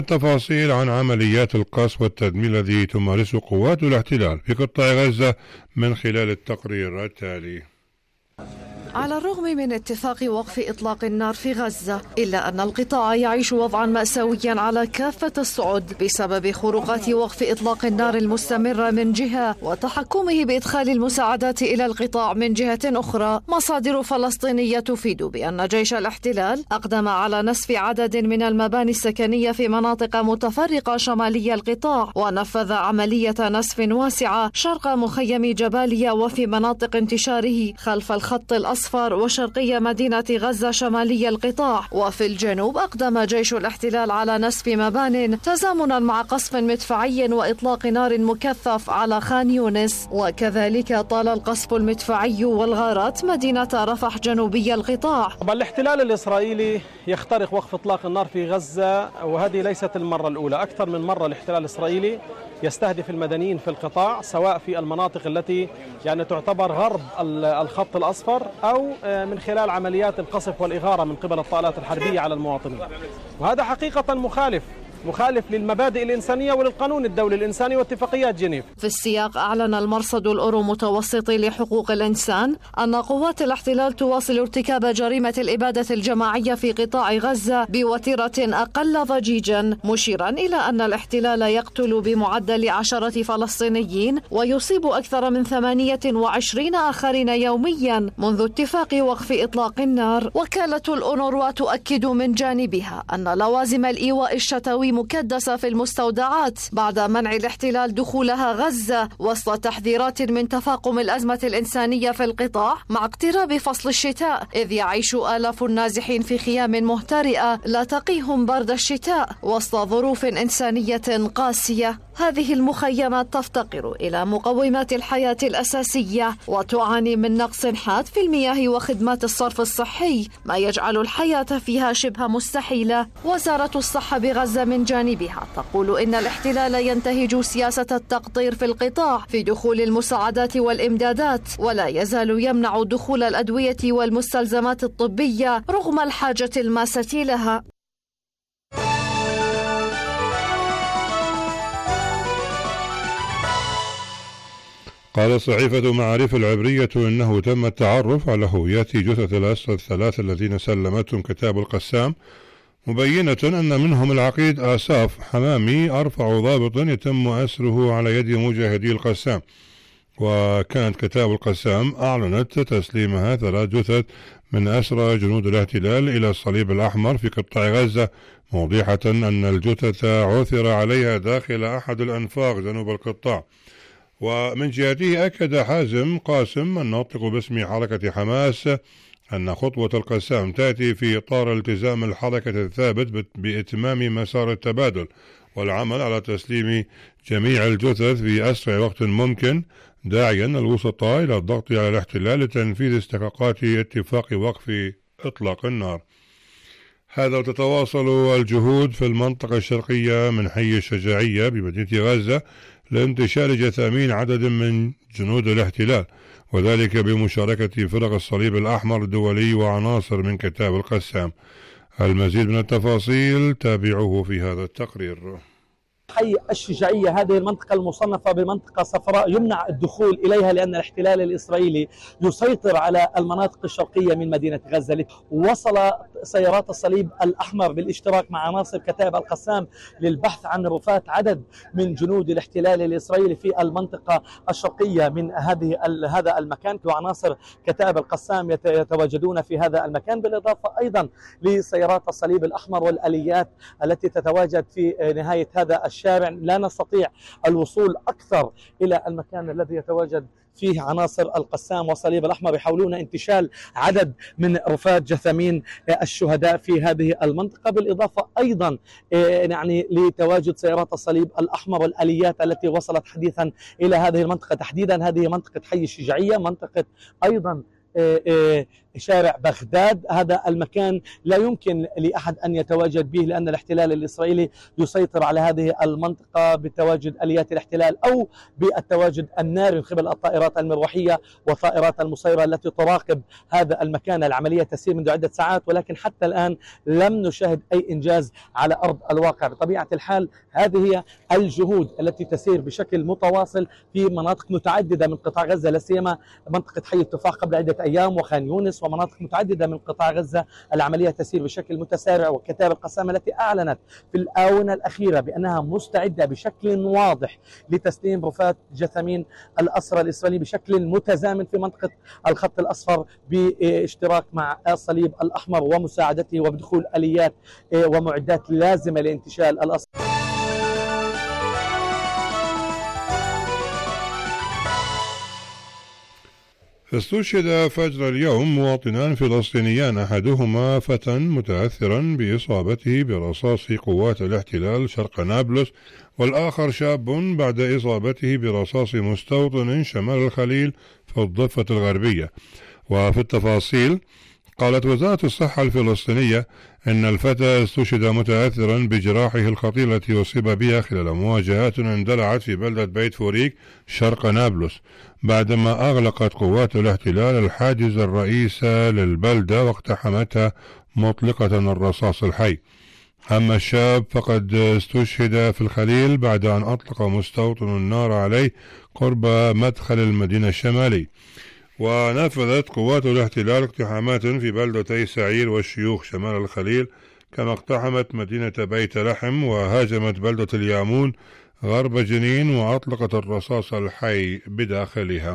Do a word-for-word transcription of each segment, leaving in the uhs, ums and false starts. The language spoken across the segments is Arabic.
تفاصيل عن عمليات القصف والتدمير الذي تمارسه قوات الاحتلال في قطاع غزة من خلال التقرير التالي. على الرغم من اتفاق وقف إطلاق النار في غزة، إلا أن القطاع يعيش وضعا مأساويا على كافة الصعد بسبب خروقات وقف إطلاق النار المستمرة من جهة وتحكمه بإدخال المساعدات إلى القطاع من جهة أخرى. مصادر فلسطينية تفيد بأن جيش الاحتلال أقدم على نسف عدد من المباني السكنية في مناطق متفرقة شمالي القطاع، ونفذ عملية نسف واسعة شرق مخيم جباليا وفي مناطق انتشاره خلف الخط الأصفر وشرقية مدينة غزة شمالي القطاع. وفي الجنوب أقدم جيش الاحتلال على نسف مبان تزامنا مع قصف مدفعي وإطلاق نار مكثف على خان يونس، وكذلك طال القصف المدفعي والغارات مدينة رفح جنوبي القطاع. طبعا الاحتلال الإسرائيلي يخترق وقف إطلاق النار في غزة، وهذه ليست المرة الأولى. أكثر من مرة الاحتلال الإسرائيلي يستهدف المدنيين في القطاع، سواء في المناطق التي يعني تعتبر غرب الخط الأصفر أو من خلال عمليات القصف والإغارة من قبل الطائرات الحربية على المواطنين. وهذا حقيقة مخالف مخالف للمبادئ الإنسانية وللقانون الدولي الإنساني واتفاقيات جنيف. في السياق أعلن المرصد الأورو متوسطي لحقوق الإنسان أن قوات الاحتلال تواصل ارتكاب جريمة الإبادة الجماعية في قطاع غزة بوتيرة أقل ضجيجا، مشيرا إلى أن الاحتلال يقتل بمعدل عشرة فلسطينيين ويصيب أكثر من ثمانية وعشرين آخرين يوميا منذ اتفاق وقف إطلاق النار. وكالة الأونروا تؤكد من جانبها أن لوازم الإيواء الشتوي مكدسة في المستودعات بعد منع الاحتلال دخولها غزة وسط تحذيرات من تفاقم الأزمة الإنسانية في القطاع مع اقتراب فصل الشتاء، إذ يعيش آلاف النازحين في خيام مهترئة لا تقيهم برد الشتاء وسط ظروف إنسانية قاسية. هذه المخيمات تفتقر إلى مقومات الحياة الأساسية وتعاني من نقص حاد في المياه وخدمات الصرف الصحي، ما يجعل الحياة فيها شبه مستحيلة. وزارة الصحة بغزة من جانبها تقول إن الاحتلال ينتهج سياسة التقطير في القطاع في دخول المساعدات والإمدادات، ولا يزال يمنع دخول الأدوية والمستلزمات الطبية رغم الحاجة الماسة لها. قال صحيفة معارف العبرية إنه تم التعرف على هويات جثث الأسرى الثلاثة الذين سلمتهم كتاب القسام، مبينة أن منهم العقيد آساف حمامي أرفع ضابط يتم أسره على يد مجاهدي القسام. وكانت كتاب القسام أعلنت تسليمها ثلاث جثث من أسرى جنود الاحتلال إلى الصليب الأحمر في قطاع غزة، موضحة أن الجثث عثر عليها داخل أحد الأنفاق جنوب القطاع. ومن جهته أكد حازم قاسم الناطق باسم حركة حماس أن خطوة القسام تأتي في إطار التزام الحركة الثابت بإتمام مسار التبادل والعمل على تسليم جميع الجثث في أسرع وقت ممكن، داعيا الوسطاء إلى الضغط على الاحتلال لتنفيذ استحقاقات اتفاق وقف إطلاق النار. هذا وتتواصل الجهود في المنطقة الشرقية من حي الشجاعية بمدينة غزة لانتشال جثامين عدد من جنود الاحتلال، وذلك بمشاركة فرق الصليب الأحمر الدولي وعناصر من كتاب القسام. المزيد من التفاصيل تابعوه في هذا التقرير. حي الشجاعية هذه المنطقة المصنفة بمنطقة صفراء يمنع الدخول إليها لأن الاحتلال الإسرائيلي يسيطر على المناطق الشرقية من مدينة غزة. وصل سيارات الصليب الأحمر بالاشتراك مع عناصر كتائب القسام للبحث عن رفات عدد من جنود الاحتلال الإسرائيلي في المنطقة الشرقية من هذه هذا المكان، وعناصر كتائب القسام يتواجدون في هذا المكان، بالإضافة أيضا لسيارات الصليب الأحمر والآليات التي تتواجد في نهاية هذا الشارع. لا نستطيع الوصول أكثر إلى المكان الذي يتواجد فيه عناصر القسام والصليب الأحمر، يحاولون انتشال عدد من رفات جثامين الشهداء في هذه المنطقة، بالإضافة أيضا يعني لتواجد سيارات الصليب الأحمر والآليات التي وصلت حديثا إلى هذه المنطقة، تحديدا هذه منطقة حي الشجاعية، منطقة أيضا شارع بغداد. هذا المكان لا يمكن لأحد أن يتواجد به، لأن الاحتلال الإسرائيلي يسيطر على هذه المنطقة بتواجد آليات الاحتلال أو بالتواجد الناري من قبل الطائرات المروحية وطائرات المسيرة التي تراقب هذا المكان. العملية تسير منذ عدة ساعات، ولكن حتى الآن لم نشاهد أي إنجاز على أرض الواقع. بطبيعة الحال هذه هي الجهود التي تسير بشكل متواصل في مناطق متعددة من قطاع غزة، لا سيما منطقة حي التفاح قبل عدة أيام وخان يونس ومناطق متعددة من قطاع غزة. العملية تسير بشكل متسارع، وكتاب القسام التي أعلنت في الآونة الأخيرة بأنها مستعدة بشكل واضح لتسليم رفات جثامين الأسرى الإسرائيلي بشكل متزامن في منطقة الخط الأصفر باشتراك مع الصليب الأحمر ومساعدته وبدخول آليات ومعدات لازمة لانتشال الأسرى. استشهد فجر اليوم مواطنان فلسطينيان، أحدهما فتى متأثرا بإصابته برصاص قوات الاحتلال شرق نابلس، والآخر شاب بعد إصابته برصاص مستوطن شمال الخليل في الضفة الغربية. وفي التفاصيل قالت وزارة الصحة الفلسطينية أن الفتى استشهد متأثرا بجراحه الخطيرة التي أصيب بها خلال مواجهات اندلعت في بلدة بيت فوريك شرق نابلس، بعدما أغلقت قوات الاحتلال الحاجز الرئيسي للبلدة واقتحمتها مطلقة الرصاص الحي. أما الشاب فقد استشهد في الخليل بعد أن أطلق مستوطن النار عليه قرب مدخل المدينة الشمالي. ونفذت قوات الاحتلال اقتحامات في بلدتي سعير والشيوخ شمال الخليل، كما اقتحمت مدينة بيت لحم وهاجمت بلدة اليامون غرب جنين وأطلقت الرصاص الحي بداخلها.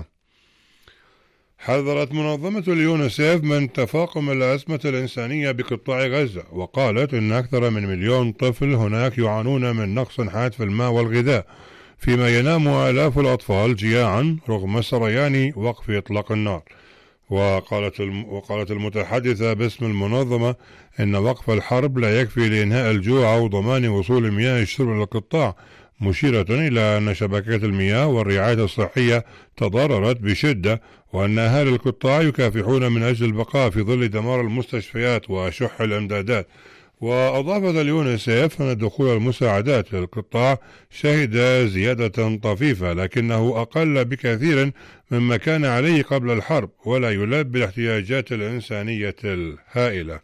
حذرت منظمة اليونسيف من تفاقم الأزمة الإنسانية بقطاع غزة، وقالت إن أكثر من مليون طفل هناك يعانون من نقص حاد في الماء والغذاء، فيما ينام آلاف الأطفال جياعا رغم سريان وقف إطلاق النار. وقالت وقالت المتحدثة باسم المنظمة إن وقف الحرب لا يكفي لإنهاء الجوع أو ضمان وصول مياه الشرب للقطاع، مشيرة إلى أن شبكات المياه والرعاية الصحية تضررت بشدة، وأن أهالي القطاع يكافحون من أجل البقاء في ظل دمار المستشفيات وشح الإمدادات. وأضافت اليونسيف أن دخول المساعدات للقطاع شهد زيادة طفيفة، لكنه أقل بكثير مما كان عليه قبل الحرب ولا يلبي الاحتياجات الإنسانية الهائلة.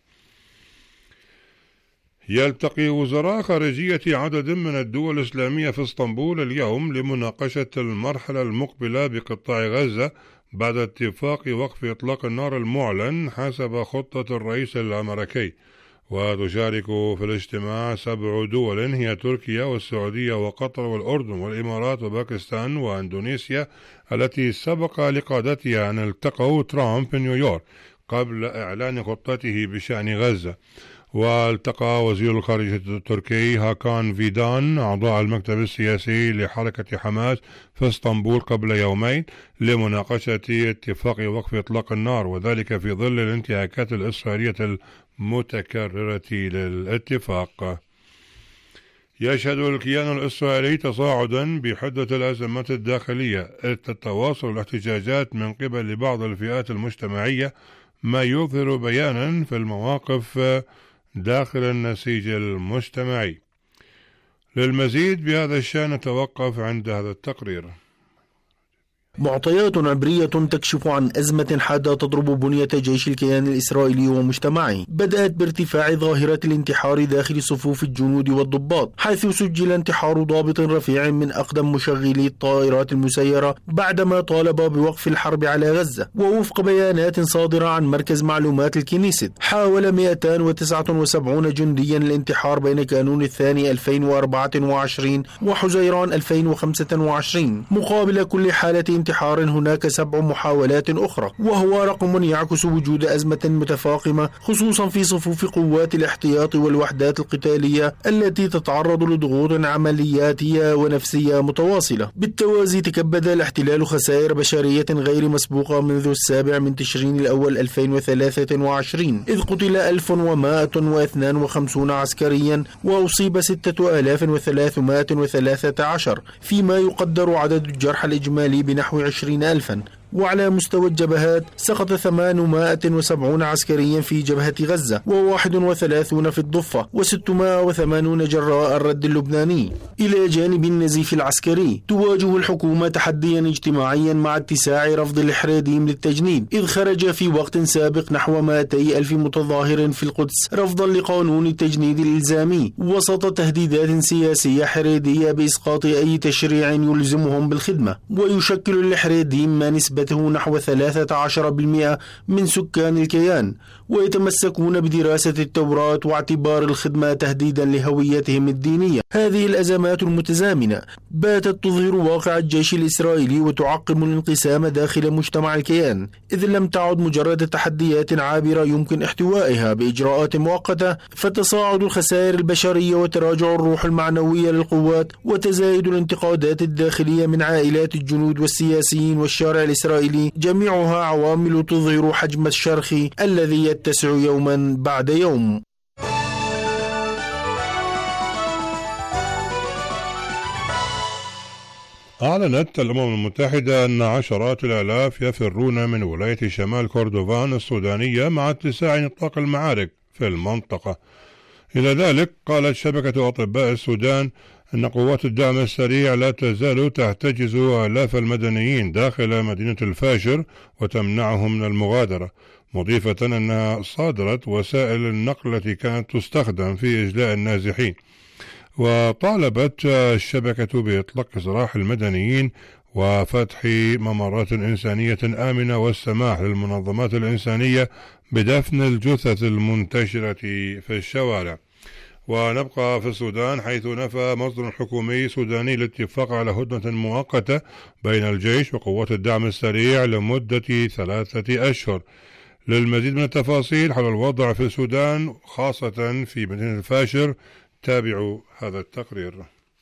يلتقي وزراء خارجية عدد من الدول الإسلامية في اسطنبول اليوم لمناقشة المرحلة المقبلة بقطاع غزة بعد اتفاق وقف إطلاق النار المعلن حسب خطة الرئيس الأمريكي. وتشارك في الاجتماع سبع دول هي تركيا والسعودية وقطر والأردن والإمارات وباكستان وأندونيسيا، التي سبق لقادتها أن التقوا ترامب في نيويورك قبل إعلان خطته بشأن غزة. والتقى وزير الخارجية التركي هاكان فيدان أعضاء المكتب السياسي لحركة حماس في اسطنبول قبل يومين لمناقشة اتفاق وقف إطلاق النار، وذلك في ظل الانتهاكات الإسرائيلية المتكررة للاتفاق. يشهد الكيان الإسرائيلي تصاعدا بحدة الأزمات الداخلية إذ تتواصل الاحتجاجات من قبل بعض الفئات المجتمعية، ما يظهر بيانا في المواقف داخل النسيج المجتمعي. للمزيد بهذا الشأن نتوقف عند هذا التقرير. معطيات عبرية تكشف عن أزمة حادة تضرب بنية جيش الكيان الإسرائيلي ومجتمعه، بدأت بارتفاع ظاهرة الانتحار داخل صفوف الجنود والضباط، حيث سجل انتحار ضابط رفيع من أقدم مشغلي الطائرات المسيرة بعدما طالب بوقف الحرب على غزة. ووفق بيانات صادرة عن مركز معلومات الكنيست، حاول مئتين وتسعة وسبعين جنديا الانتحار بين كانون الثاني ألفين وأربعة وعشرين وحزيران ألفين وخمسة وعشرين، مقابل كل حالة انتحار هناك سبع محاولات أخرى، وهو رقم يعكس وجود أزمة متفاقمة خصوصا في صفوف قوات الاحتياط والوحدات القتالية التي تتعرض لضغوط عملياتية ونفسية متواصلة. بالتوازي تكبد الاحتلال خسائر بشرية غير مسبوقة منذ السابع من تشرين الأول ألفين وثلاثة وعشرين، إذ قتل ألف ومائة واثنين وخمسين عسكريا وأصيب ستة آلاف وثلاثمائة وثلاثة عشر، فيما يقدر عدد الجرحى الإجمالي بنحو عشرين ألفا. وعلى مستوى الجبهات سقط ثمانمائة وسبعين عسكريا في جبهة غزة وواحد وثلاثون في الضفة وستمائة وثمانين جراء الرد اللبناني. إلى جانب النزيف العسكري تواجه الحكومة تحديا اجتماعيا مع اتساع رفض الإحراديم للتجنيد، إذ خرج في وقت سابق نحو مئتي ألف متظاهر في القدس رفضا لقانون التجنيد الإلزامي وسط تهديدات سياسية حريدية بإسقاط أي تشريع يلزمهم بالخدمة. ويشكل الإحراديم ما نسبته نحو ثلاثة عشر بالمئة من سكان الكيان، ويتمسكون بدراسة التوراة واعتبار الخدمة تهديدا لهويتهم الدينية. هذه الأزمات المتزامنة باتت تظهر واقع الجيش الإسرائيلي وتعقم الانقسام داخل مجتمع الكيان، إذ لم تعد مجرد تحديات عابرة يمكن احتوائها بإجراءات مؤقتة، فتصاعد الخسائر البشرية وتراجع الروح المعنوية للقوات وتزايد الانتقادات الداخلية من عائلات الجنود والسياسيين والشارع الإسرائيلي جميعها عوامل تظهر حجم الشرخ الذي يتسع يوما بعد يوم. أعلنت الأمم المتحدة أن عشرات الآلاف يفرون من ولاية شمال كردوفان السودانية مع اتساع نطاق المعارك في المنطقة. إلى ذلك قالت شبكة أطباء السودان أن قوات الدعم السريع لا تزال تحتجز آلاف المدنيين داخل مدينة الفاشر وتمنعهم من المغادرة، مضيفة أنها صادرت وسائل النقل التي كانت تستخدم في إجلاء النازحين. وطالبت الشبكة بإطلاق سراح المدنيين وفتح ممرات إنسانية آمنة والسماح للمنظمات الإنسانية بدفن الجثث المنتشرة في الشوارع. ونبقى في السودان، حيث نفى مصدر حكومي سوداني الاتفاق على هدنة مؤقتة بين الجيش وقوات الدعم السريع لمدة ثلاثة أشهر. للمزيد من التفاصيل حول الوضع في السودان خاصة في مدينة الفاشر تابعوا هذا التقرير.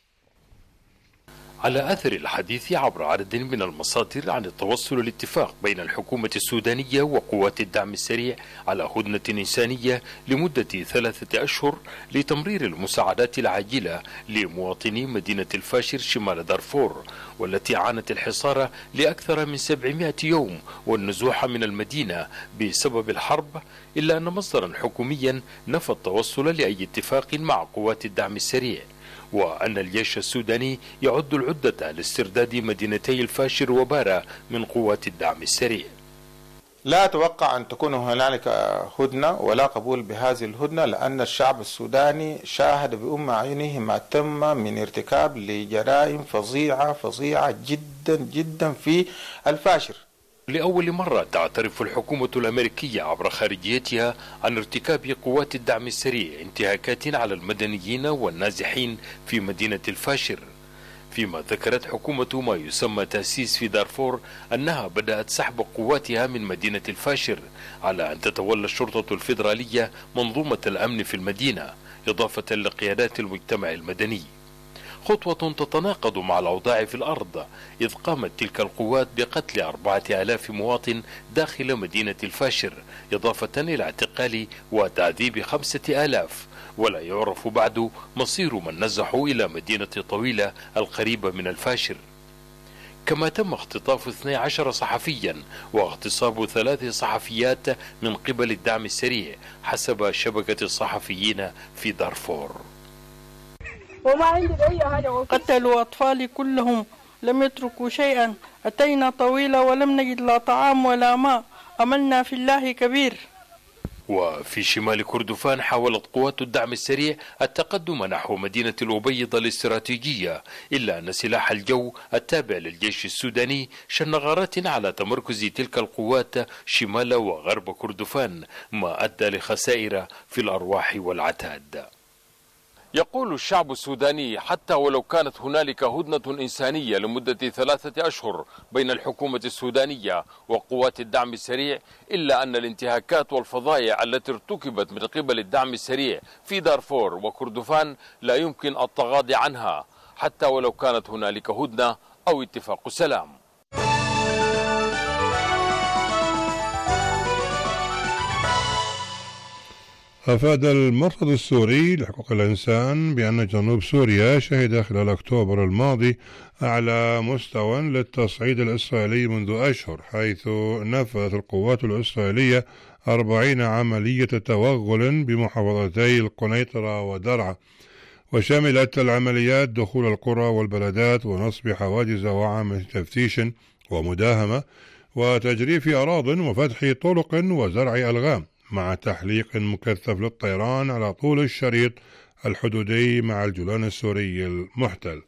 على أثر الحديث عبر عدد من المصادر عن التوصل لاتفاق بين الحكومة السودانية وقوات الدعم السريع على هدنة إنسانية لمدة ثلاثة أشهر لتمرير المساعدات العاجلة لمواطني مدينة الفاشر شمال دارفور، والتي عانت الحصار لأكثر من سبعمائة يوم والنزوح من المدينة بسبب الحرب، إلا أن مصدرا حكوميا نفى التوصل لأي اتفاق مع قوات الدعم السريع، وأن الجيش السوداني يعد العدة لاسترداد مدينتي الفاشر وبارا من قوات الدعم السريع. لا أتوقع أن تكون هنالك هدنة ولا قبول بهذه الهدنة، لأن الشعب السوداني شاهد بأم عينه ما تم من ارتكاب لجرائم فظيعة فظيعة جدا جدا في الفاشر. لأول مرة تعترف الحكومة الأمريكية عبر خارجيتها عن ارتكاب قوات الدعم السريع انتهاكات على المدنيين والنازحين في مدينة الفاشر، فيما ذكرت حكومة ما يسمى تأسيس في دارفور أنها بدأت سحب قواتها من مدينة الفاشر، على أن تتولى الشرطة الفيدرالية منظومة الأمن في المدينة إضافة لقيادات المجتمع المدني، خطوة تتناقض مع الأوضاع في الأرض، إذ قامت تلك القوات بقتل أربعة آلاف مواطن داخل مدينة الفاشر، إضافة إلى اعتقال وتعذيب خمسة آلاف، ولا يعرف بعد مصير من نزحوا إلى مدينة طويلة القريبة من الفاشر. كما تم اختطاف اثني عشر صحفيا واغتصاب ثلاث صحفيات من قبل الدعم السريع حسب شبكة الصحفيين في دارفور. وما عندي أي حاجة. قتلوا أطفالي كلهم، لم يتركوا شيئا. أتينا طويلة ولم نجد لا طعام ولا ماء، أملنا في الله كبير. وفي شمال كردفان حاولت قوات الدعم السريع التقدم نحو مدينة الأبيض الاستراتيجية، إلا أن سلاح الجو التابع للجيش السوداني شن غارات على تمركز تلك القوات شمال وغرب كردفان، ما أدى لخسائر في الأرواح والعتاد. يقول الشعب السوداني حتى ولو كانت هنالك هدنة إنسانية لمدة ثلاثة أشهر بين الحكومة السودانية وقوات الدعم السريع، إلا أن الانتهاكات والفظائع التي ارتكبت من قبل الدعم السريع في دارفور وكردفان لا يمكن التغاضي عنها حتى ولو كانت هنالك هدنة أو اتفاق سلام. أفاد المرصد السوري لحقوق الإنسان بأن جنوب سوريا شهد خلال أكتوبر الماضي أعلى مستوى للتصعيد الإسرائيلي منذ أشهر، حيث نفذت القوات الإسرائيلية أربعين عملية توغل بمحافظتي القنيطرة ودرعا، وشملت العمليات دخول القرى والبلدات ونصب حواجز وعمل تفتيش ومداهمة وتجريف أراضٍ وفتح طرق وزرع ألغام، مع تحليق مكثف للطيران على طول الشريط الحدودي مع الجولان السوري المحتل.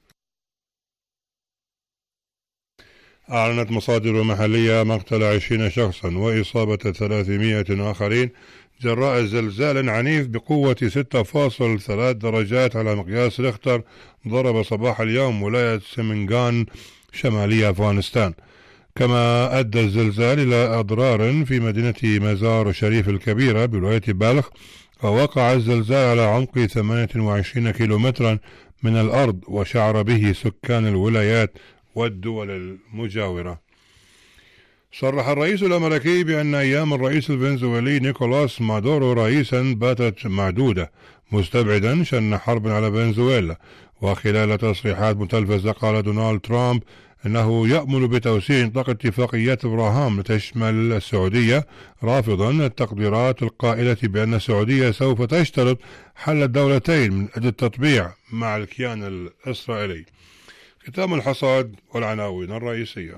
أعلنت مصادر محلية مقتل عشرين شخصا وإصابة ثلاثمائة آخرين جراء زلزال عنيف بقوة ستة فاصلة ثلاثة درجات على مقياس ريختر ضرب صباح اليوم ولاية سمنغان شمالي أفغانستان. كما أدى الزلزال إلى أضرار في مدينة مزار شريف الكبيرة بولاية بلخ، ووقع الزلزال على عمق ثمانية وعشرين كيلومترا من الأرض، وشعر به سكان الولايات والدول المجاورة. صرح الرئيس الأمريكي بأن أيام الرئيس الفنزويلي نيكولاس مادورو رئيسا باتت معدودة، مستبعدا شن حرب على فنزويلا. وخلال تصريحات متلفزة قال دونالد ترامب أنه يأمل بتوسيع نطاق اتفاقيات إبراهام لتشمل السعودية، رافضا التقديرات القائلة بأن السعودية سوف تشترط حل الدولتين من أجل التطبيع مع الكيان الإسرائيلي. ختام الحصاد والعناوين الرئيسية.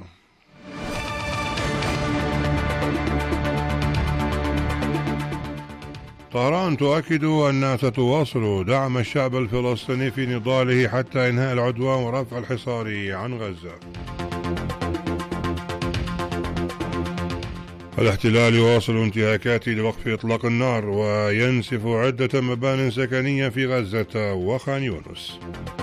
طهران تؤكد أنها ستواصل دعم الشعب الفلسطيني في نضاله حتى إنهاء العدوان ورفع الحصار عن غزة. الاحتلال يواصل انتهاكاته لوقف إطلاق النار وينسف عدة مبان سكنية في غزة وخان يونس.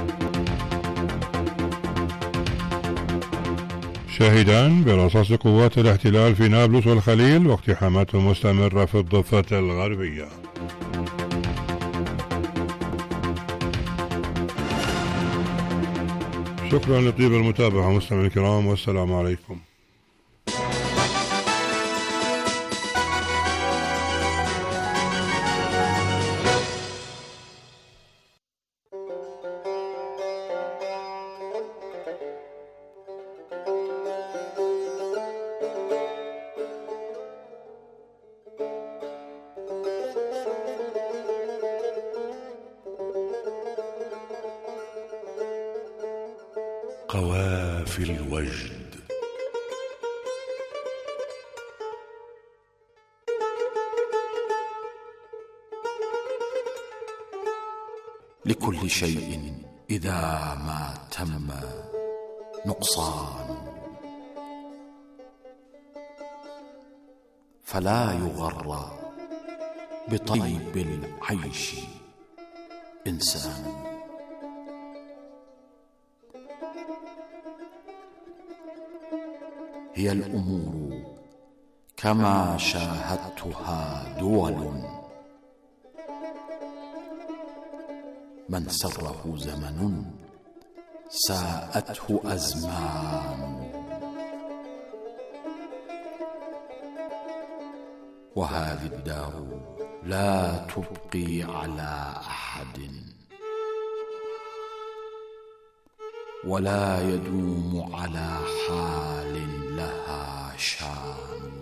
شاهدان برصاص قوات الاحتلال في نابلس والخليل واقتحامات مستمرة في الضفة الغربية. شكرا لطيب المتابعة مستمعينا الكرام، والسلام عليكم. قوافل الوجد. لكل شيء إذا ما تم نقصان، فلا يغر بطيب العيش إنسان. هي الأمور كما شاهدتها دول، من سره زمن ساءته أزمان، وهذه الدار لا تبقي على أحد ولا يدوم على حال لها شان.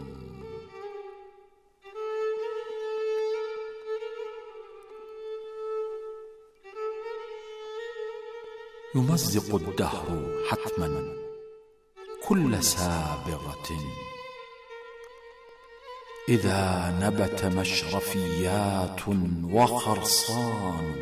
يمزق الدهر حتما كل سابغة إذا نبت مشرفيات وخرصان،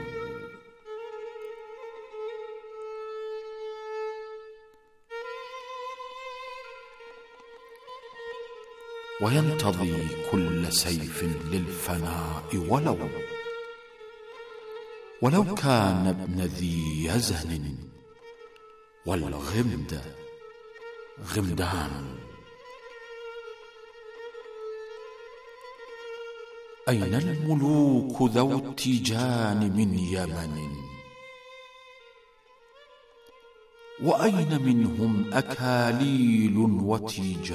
وينتضي كل سيف للفناء ولو ولو كان ابن ذي يزن، والغمد غمدان. أين الملوك ذو التيجان من يمن، وأين منهم أكاليل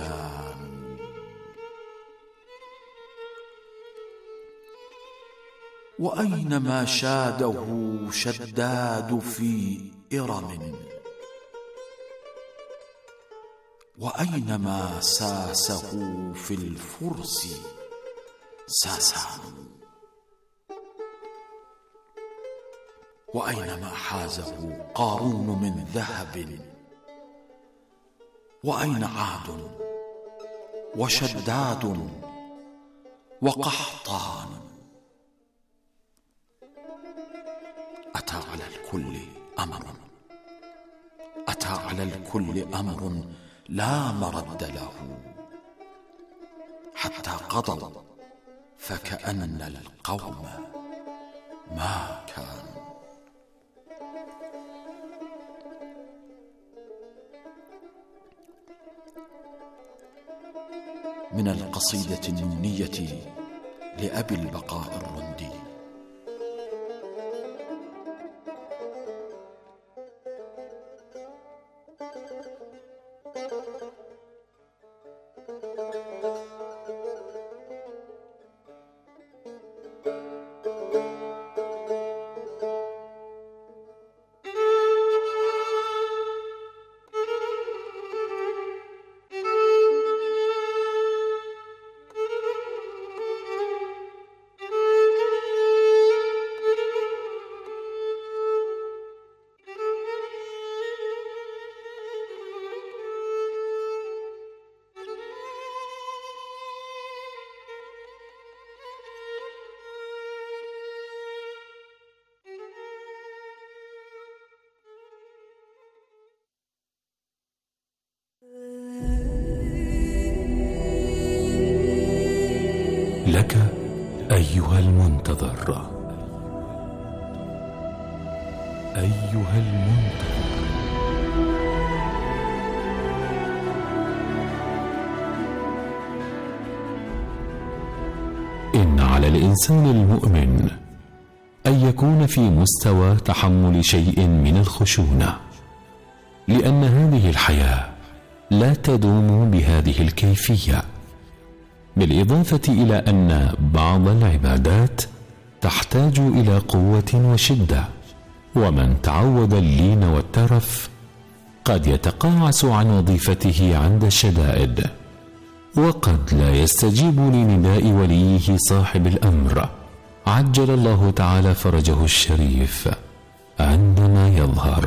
وتيجان؟ وأينما شاده شداد في إرم، وأينما ساسه في الفرس ساسان، وأينما حازه قارون من ذهب، وأين عاد وشداد وقحطان. أتى على الكل أمر، أتى على الكل أمر لا مرد له، حتى قضوا فكأن القوم ما كانوا. من القصيدة النونية لأبي البقاء الرندي. لك أيها المنتظر، أيها المنتظر، إن على الإنسان المؤمن أن يكون في مستوى تحمل شيء من الخشونة، لأن هذه الحياة لا تدوم بهذه الكيفية، بالإضافة إلى أن بعض العبادات تحتاج إلى قوة وشدة، ومن تعود اللين والترف قد يتقاعس عن وظيفته عند الشدائد، وقد لا يستجيب لنداء وليه صاحب الأمر عجل الله تعالى فرجه الشريف عندما يظهر.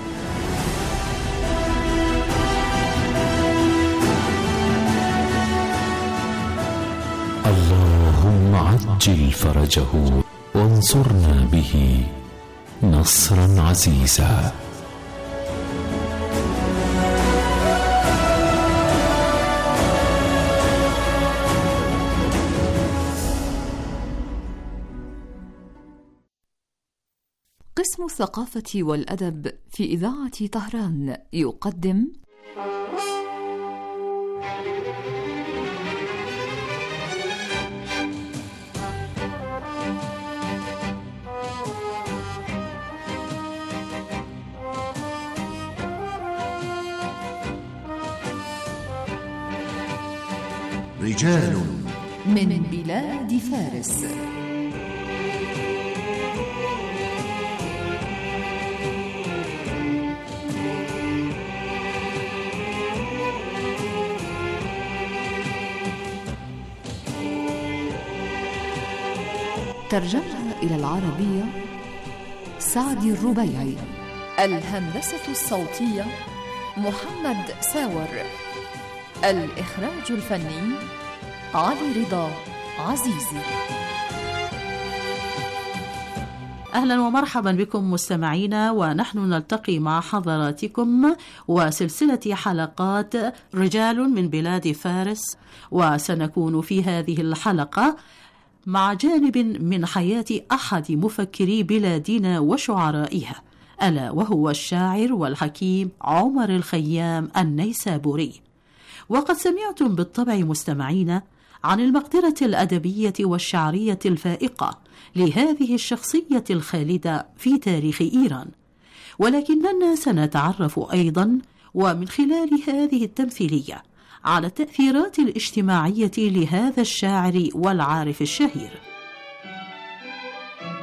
اللهم عجل فرجه وانصرنا به نصرا عزيزا. قسم الثقافة والأدب في إذاعة طهران يقدم رجال من بلاد فارس. ترجمة إلى العربية سعدي الربيعي. الهندسة الصوتية محمد ساور. الإخراج الفني علي رضا عزيزي. أهلا ومرحبا بكم مستمعينا، ونحن نلتقي مع حضراتكم وسلسلة حلقات رجال من بلاد فارس، وسنكون في هذه الحلقة مع جانب من حياة أحد مفكري بلادنا وشعرائها، ألا وهو الشاعر والحكيم عمر الخيام النيسابوري. وقد سمعتم بالطبع مستمعين عن المقدرة الأدبية والشعرية الفائقة لهذه الشخصية الخالدة في تاريخ إيران، ولكننا سنتعرف أيضا ومن خلال هذه التمثيلية على التأثيرات الاجتماعية لهذا الشاعر والعارف الشهير.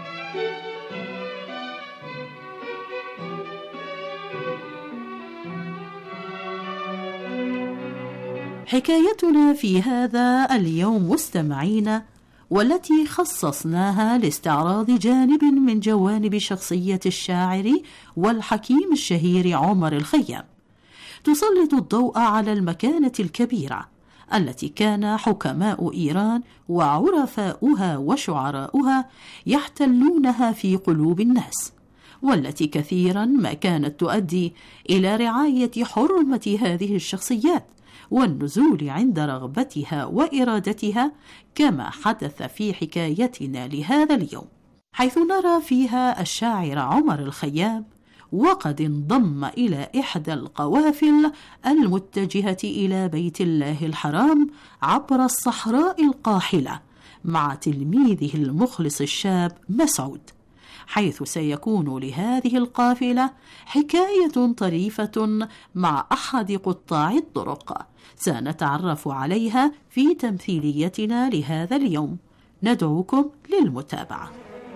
حكايتنا في هذا اليوم مستمعين، والتي خصصناها لاستعراض جانب من جوانب شخصية الشاعر والحكيم الشهير عمر الخيام، تسلط الضوء على المكانة الكبيرة التي كان حكماء إيران وعرفاؤها وشعراؤها يحتلونها في قلوب الناس، والتي كثيرا ما كانت تؤدي إلى رعاية حرمة هذه الشخصيات والنزول عند رغبتها وإرادتها، كما حدث في حكايتنا لهذا اليوم، حيث نرى فيها الشاعر عمر الخيام وقد انضم إلى إحدى القوافل المتجهة إلى بيت الله الحرام عبر الصحراء القاحلة مع تلميذه المخلص الشاب مسعود، حيث سيكون لهذه القافلة حكاية طريفة مع أحد قطاع الطرق سنتعرف عليها في تمثيليتنا لهذا اليوم. ندعوكم للمتابعة.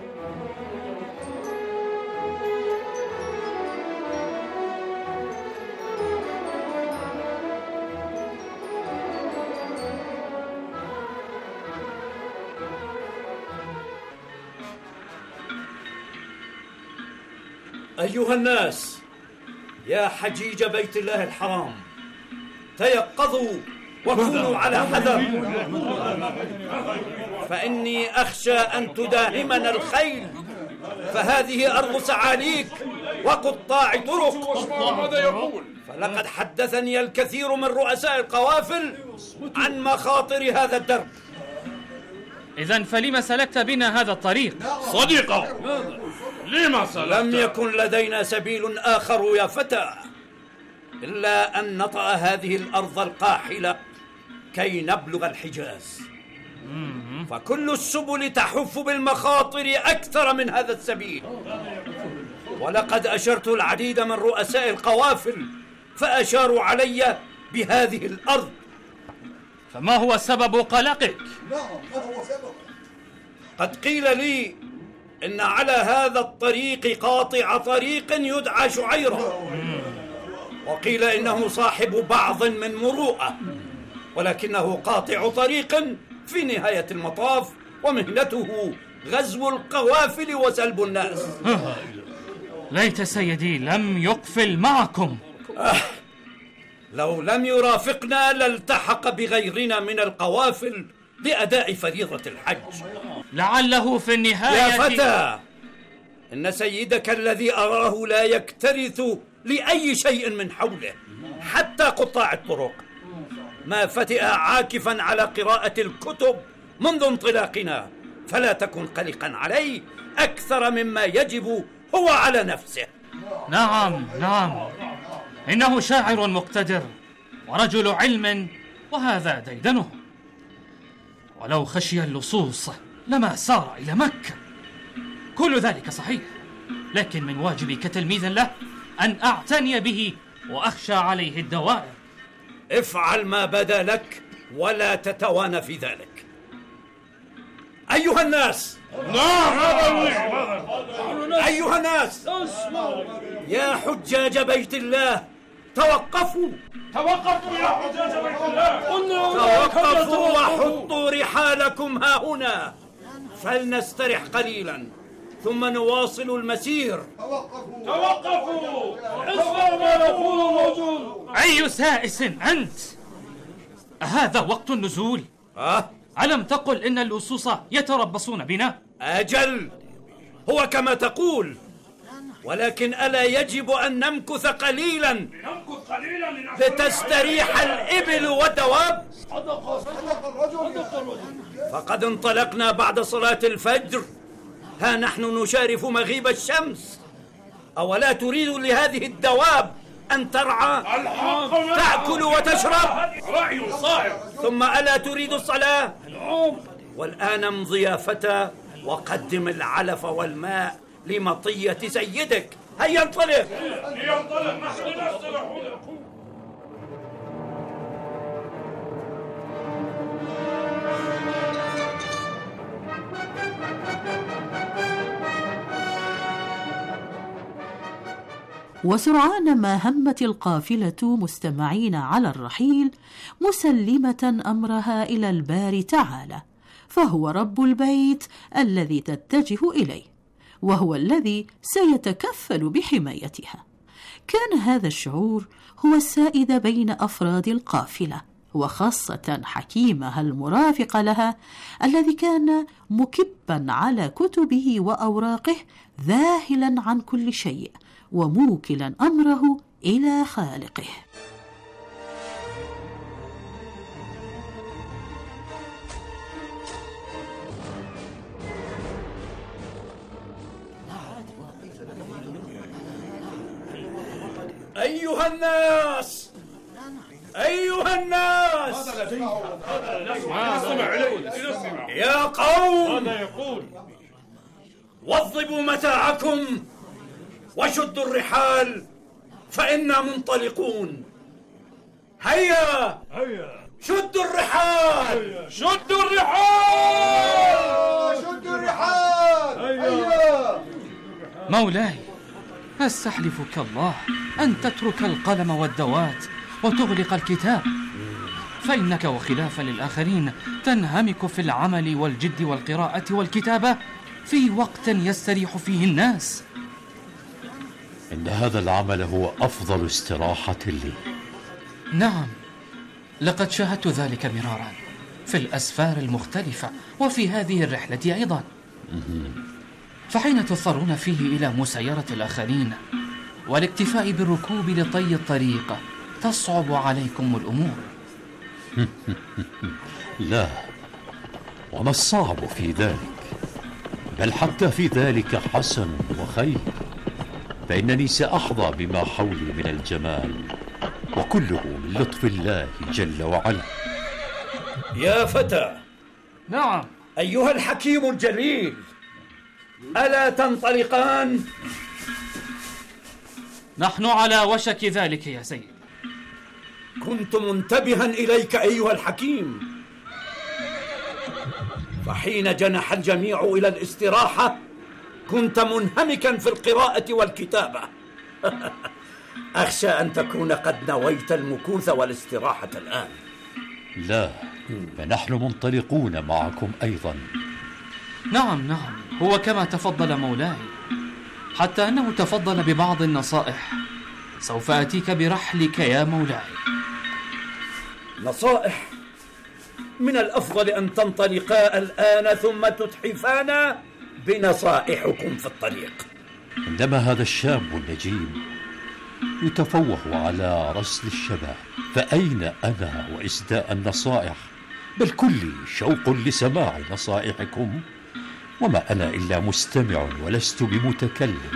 أيها الناس، يا حجيج بيت الله الحرام، تيقظوا وكونوا على حذر، فإني أخشى أن تداهمنا الخيل، فهذه أرض سعاليك وقطاع طرق. ماذا يقول؟ فلقد حدثني الكثير من رؤساء القوافل عن مخاطر هذا الدرب. إذن فلما سلكت بنا هذا الطريق؟ صديقه، لما سلكت؟ لم يكن لدينا سبيل آخر يا فتى إلا أن نطأ هذه الأرض القاحلة كي نبلغ الحجاز، فكل السبل تحف بالمخاطر أكثر من هذا السبيل، ولقد أشرت العديد من رؤساء القوافل فأشاروا علي بهذه الأرض. فما هو سبب قلقك؟ قد قيل لي إن على هذا الطريق قاطع طريق يدعى شعيرة، وقيل إنه صاحب بعض من مروءة، ولكنه قاطع طريق في نهاية المطاف، ومهنته غزو القوافل وسلب الناس. ليت سيدي لم يقفل معكم. آه لو لم يرافقنا لالتحق بغيرنا من القوافل لأداء فريضة الحج. لعله في النهاية يا فتى، إن سيدك الذي أراه لا يكترث لأي شيء من حوله، حتى قطاع الطرق، ما فتئ عاكفا على قراءة الكتب منذ انطلاقنا، فلا تكن قلقا عليه أكثر مما يجب هو على نفسه. نعم نعم، إنه شاعر مقتدر ورجل علم، وهذا ديدنه، ولو خشي اللصوص لما سار إلى مكة. كل ذلك صحيح، لكن من واجبي كتلميذ له أن أعتني به وأخشى عليه الدوائر. افعل ما بدا لك ولا تتوانى في ذلك. أيها الناس، نعم أيها الناس، يا حجاج بيت الله، توقفوا توقفوا يا حجاج بيت الله، توقفوا وحطوا رحالكم ها هنا، فلنسترح قليلا ثم نواصل المسير. توقفوا توقفوا، اسمعوا ما يقول الرجل. أي سائس أنت؟ أهذا وقت النزول؟ أه؟ ألم تقل إن اللصوص يتربصون بنا؟ أجل، هو كما تقول، ولكن ألا يجب أن نمكث قليلا لتستريح الإبل والدواب؟ فقد انطلقنا بعد صلاة الفجر، ها نحن نشارف مغيب الشمس، أولا تريد لهذه الدواب أن ترعى تأكل وتشرب؟ رأي صائب. ثم ألا تريد الصلاة؟ والآن امضي يا فتى وقدم العلف والماء لمطية سيدك. هيا انطلق. لينطلق، نحن نسترح ونقوم. وسرعان ما همت القافلة مستمعين على الرحيل، مسلمة أمرها إلى الباري تعالى، فهو رب البيت الذي تتجه إليه، وهو الذي سيتكفل بحمايتها. كان هذا الشعور هو السائد بين أفراد القافلة، وخاصة حكيمها المرافق لها الذي كان مكبا على كتبه وأوراقه، ذاهلا عن كل شيء وموكلا أمره إلى خالقه. أيها الناس أيها الناس يا قوم، وظبوا متاعكم وشدوا الرحال فإنا منطلقون. هيا شدوا الرحال شدوا الرحال شدوا الرحال هيا. مولاي، أستحلفك الله أن تترك القلم والدوات وتغلق الكتاب، فإنك وخلافا للآخرين تنهمك في العمل والجد والقراءة والكتابة في وقت يستريح فيه الناس. إن هذا العمل هو أفضل استراحة لي. نعم، لقد شاهدت ذلك مرارا في الأسفار المختلفة وفي هذه الرحلة أيضا. فحين تضطرون فيه إلى مسيرة الآخرين والاكتفاء بالركوب لطي الطريق تصعب عليكم الأمور. لا، وما الصعب في ذلك؟ بل حتى في ذلك حسن وخير، فإنني سأحظى بما حولي من الجمال، وكله من لطف الله جل وعلا. يا فتى. نعم. أيها الحكيم الجليل، ألا تنطلقان؟ نحن على وشك ذلك يا سيد. كنت منتبها إليك أيها الحكيم، فحين جنح الجميع إلى الاستراحة كنت منهمكا في القراءة والكتابة. أخشى أن تكون قد نويت المكوث والاستراحة الآن. لا، فنحن منطلقون معكم أيضا. نعم نعم، هو كما تفضل مولاي، حتى أنه تفضل ببعض النصائح. سوف أتيك برحلك يا مولاي. نصائح؟ من الأفضل أن تنطلقا الآن ثم تتحفانا بنصائحكم في الطريق. عندما هذا الشاب النجيب يتفوه على رسل الشباب، فأين أنا وإسداء النصائح؟ بل كلي شوق لسماع نصائحكم، وما أنا إلا مستمع ولست بمتكلم.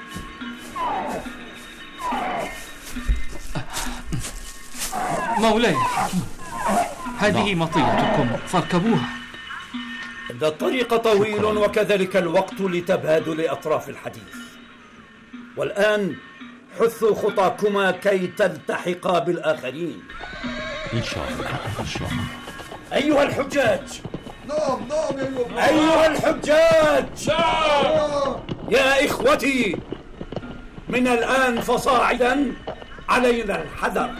مولاي، هذه مطيتكم فاركبوها. إن الطريق طويل وكذلك الوقت لتبادل أطراف الحديث، والآن حثوا خطاكما كي تلتحقا بالآخرين. إن شاء الله إن شاء الله. أيها الحجاج. نعم نعم يا أيها الحجاج. نعم. يا إخوتي، من الآن فصاعدا علينا الحذر،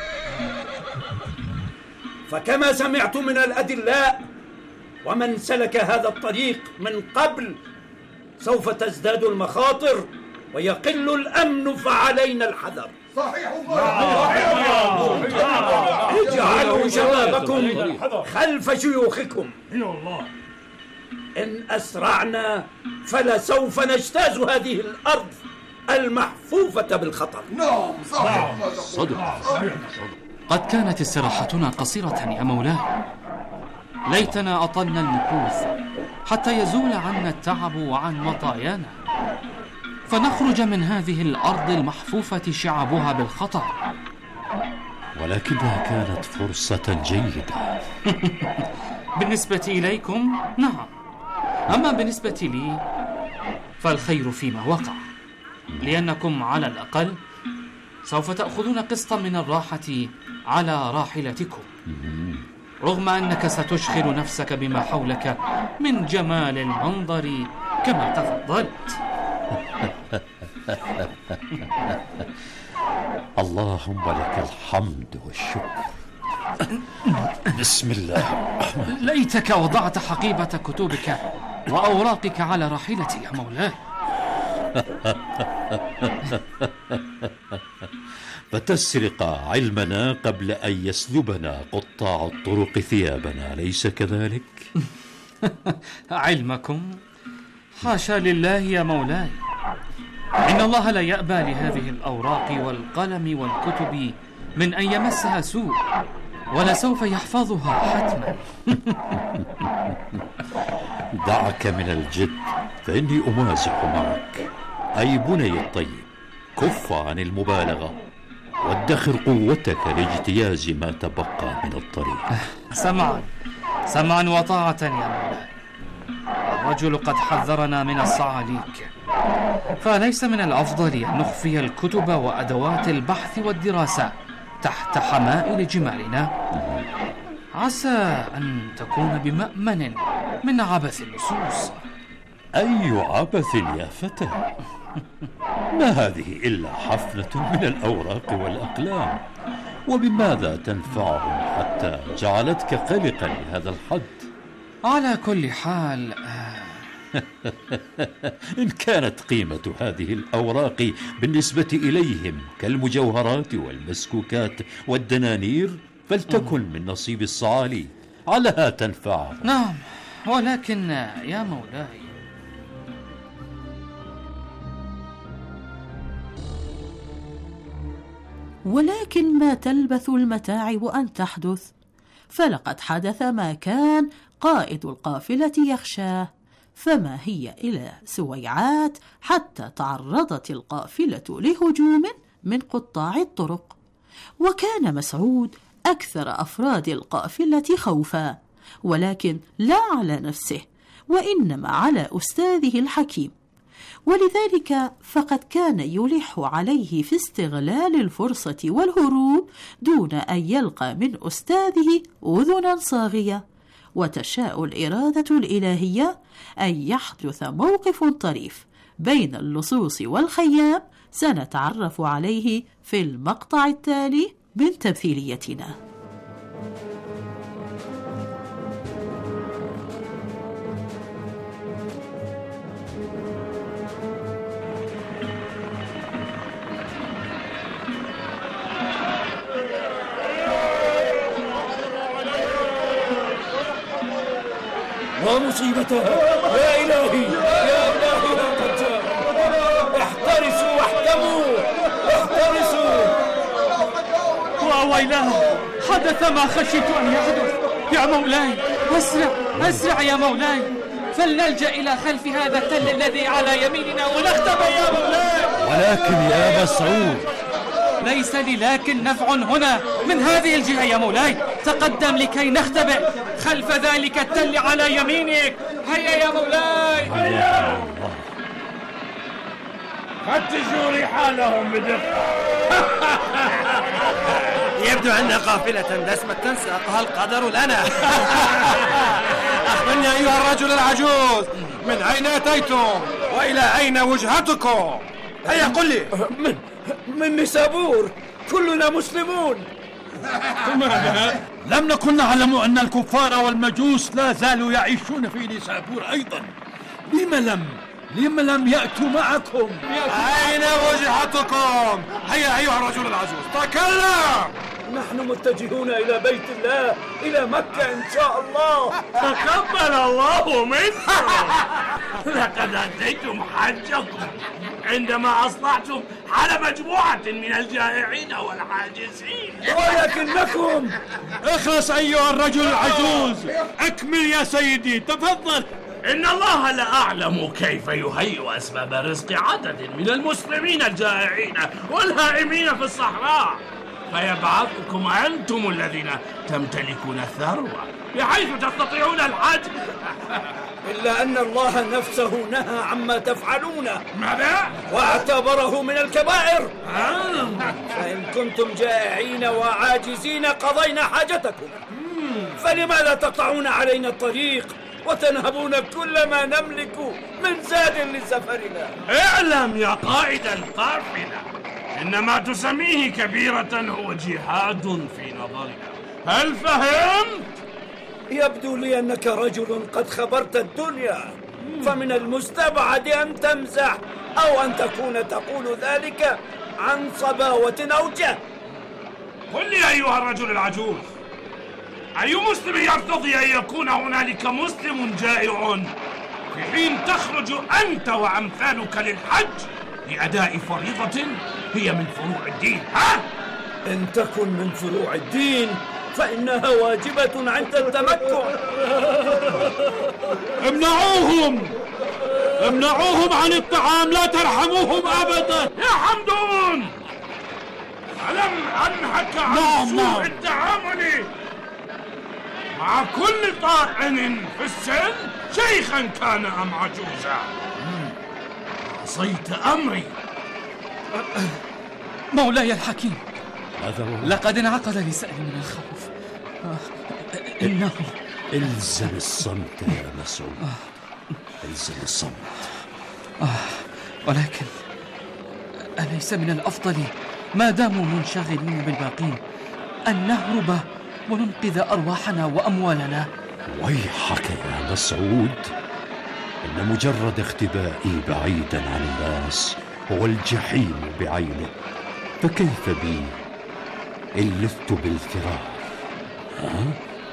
فكما سمعت من الأدلاء ومن سلك هذا الطريق من قبل سوف تزداد المخاطر ويقل الأمن، فعلينا الحذر. صحيح. اجعلوا شبابكم خلف شيوخكم. إن أسرعنا فلسوف نجتاز هذه الأرض المحفوفة بالخطر. نعم صحيح. صدق. قد كانت استراحتنا قصيرة يا مولاي، ليتنا أطلنا المكوث حتى يزول عنا التعب وعن مطايانا، فنخرج من هذه الأرض المحفوفة شعبها بالخطر. ولكنها كانت فرصة جيدة. بالنسبة إليكم نعم، أما بالنسبة لي فالخير فيما وقع، لأنكم على الأقل سوف تأخذون قسطا من الراحة على راحلتكم، رغم أنك ستشغل نفسك بما حولك من جمال المنظر كما تفضلت. اللهم لك الحمد والشكر. بسم الله. ليتك وضعت حقيبة كتبك وأوراقك على راحلتي يا مولاي. فتسرق علمنا قبل أن يسلبنا قطاع الطرق ثيابنا، ليس كذلك؟ علمكم؟ حاشا لله يا مولاي، إن الله لا يأبى لهذه الأوراق والقلم والكتب من أن يمسها سوء، ولسوف يحفظها حتما. دعك من الجد فإني أمازح معك. أي بني الطيب، كف عن المبالغة وادخر قوتك لاجتياز ما تبقى من الطريق. سمعا سمعا وطاعة يا مولاي. الرجل قد حذرنا من الصعاليك، فليس من الأفضل أن نخفي الكتب وأدوات البحث والدراسة تحت حمائل جمالنا، عسى أن تكون بمأمن من عبث اللصوص. أي عبث يا فتى؟ ما هذه إلا حفنة من الأوراق والأقلام، وبماذا تنفعهم حتى جعلتك قلقا لهذا الحد؟ على كل حال إن كانت قيمة هذه الأوراق بالنسبة إليهم كالمجوهرات والمسكوكات والدنانير فلتكن من نصيب الصعالي، علها تنفعهم. نعم، ولكن يا مولاي، ولكن ما تلبث المتاعب أن تحدث، فلقد حدث ما كان قائد القافلة يخشاه. فما هي إلى سويعات حتى تعرضت القافلة لهجوم من قطاع الطرق، وكان مسعود أكثر أفراد القافلة خوفا، ولكن لا على نفسه وإنما على أستاذه الحكيم، ولذلك فقد كان يلح عليه في استغلال الفرصة والهروب دون أن يلقى من أستاذه أذنا صاغية. وتشاء الإرادة الإلهية أن يحدث موقف طريف بين اللصوص والخيام سنتعرف عليه في المقطع التالي من تمثيليتنا. ومصيبتها يا إلهي يا إلهي قد جاء. احترسوا واحتموا احترسوا. وويلاه، حدث ما خشيت أن يحدث يا مولاي. أسرع أسرع يا مولاي، فلنلجأ إلى خلف هذا التل الذي على يميننا ونختبئ يا مولاي. ولكن يا مسعود، ليس لي لكن نفع هنا من هذه الجهة يا مولاي. تقدم لكي نختبئ خلف ذلك التل على يمينك. هيا يا مولاي هيا. فتشوا رحالهم بدقة. يبدو أن قافلة دسمة تنساقها القدر لنا. أخبرني أيها الرجل العجوز، من أين أتيتم وإلى أين وجهتكم؟ هيا قل لي. من من نسابور، كلنا مسلمون. ماذا؟ لم نكن نعلم أن الكفار والمجوس لا زالوا يعيشون في نسابور أيضا. لم لم لم لم يأتوا معكم؟ أين وجهتكم؟ هيا أيها الرجل العجوز تكلم. نحن متجهون إلى بيت الله، إلى مكة إن شاء الله. تقبل الله منكم. لقد أديتم حجكم عندما أصلحتم على مجموعة من الجائعين والعاجزين. ولكنكم. اخلص أيها الرجل العجوز، أكمل يا سيدي، تفضل. إن الله لأعلم كيف يهيئ أسباب رزق عدد من المسلمين الجائعين والهائمين في الصحراء، فيبعثكم أنتم الذين تمتلكون الثروة بحيث تستطيعون الحج. إلا أن الله نفسه نهى عما تفعلون. ماذا؟ واعتبره من الكبائر. فإن كنتم جائعين وعاجزين قضينا حاجتكم، فلماذا تقطعون علينا الطريق وتنهبون كل ما نملك من زاد لسفرنا. اعلم يا قائد القافلة إن ما تسميه كبيرة هو جهاد في نظرنا، هل فهمت؟ يبدو لي أنك رجل قد خبرت الدنيا، فمن المستبعد أن تمزح أو أن تكون تقول ذلك عن صباوة أو جهل. قل لي أيها الرجل العجوز، أي مسلم يرتضي أن يكون هنالك مسلم جائع في حين تخرج أنت وأمثالك للحج لأداء فريضة هي من فروع الدين؟ ها؟ إن تكن من فروع الدين فإنها واجبة عند التمكن. امنعوهم امنعوهم عن الطعام، لا ترحموهم أبدا. يا حمدون، ألم أنهك عن نعم سوء نعم. التعامل مع كل طاعن في السن، شيخا كان أم عجوزا؟ عصيت أمري. مولاي الحكيم، هذا هو. لقد انعقد لساني من الخوف. إنه إلزم الصمت يا مسعود، إلزم الصمت. آه ولكن أليس من الأفضل ما داموا منشغلين بالباقين أن نهرب وننقذ أرواحنا وأموالنا؟ ويحك يا مسعود، إن مجرد اختبائي بعيدا عن الناس هو الجحيم بعينه، فكيف بي إن لفت بالفرار؟ ها؟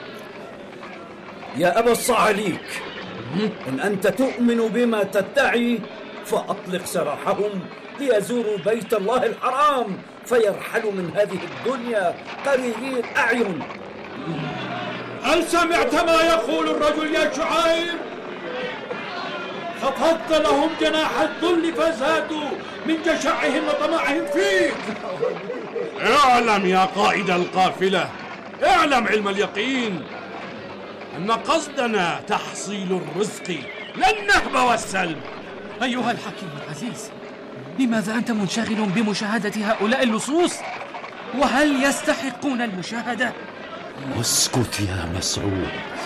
يا أبا الصعاليك، إن أنت تؤمن بما تدعي فأطلق سراحهم ليزوروا بيت الله الحرام فيرحلوا من هذه الدنيا قريري الأعين. هل سمعت ما يقول الرجل يا شعير؟ خفضت لهم جناح الذل فزادوا من جشعهم وطمعهم فيك. اعلم يا قائد القافلة، اعلم علم اليقين أن قصدنا تحصيل الرزق لا النهب والسلب. أيها الحكيم العزيز، لماذا أنت منشغل بمشاهدة هؤلاء اللصوص؟ وهل يستحقون المشاهدة؟ اسكت يا مسعود،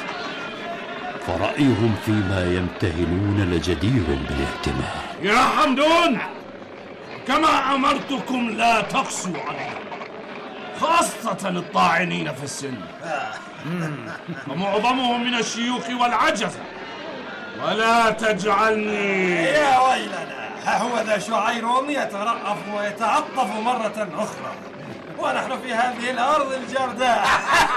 فرأيهم فيما يمتهنون لجدير بالاهتمام. يا حمدون، كما أمرتكم لا تقسوا عليهم، خاصة الطاعنين في السن، ومعظمهم من الشيوخ والعجزة، ولا تجعلني. يا ويلنا، ها هو ذا شعير يترأف ويتعطف مرة أخرى ونحن في هذه الأرض الجرداء.